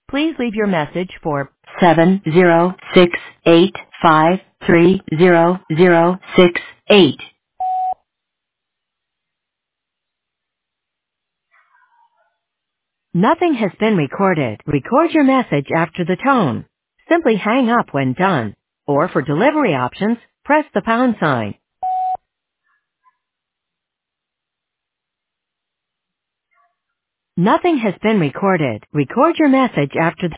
Please leave your message for 70685300068. Nothing has been recorded. Record your message after the tone. Simply hang up when done. Or for delivery options, press the pound sign. Nothing has been recorded. Record your message after the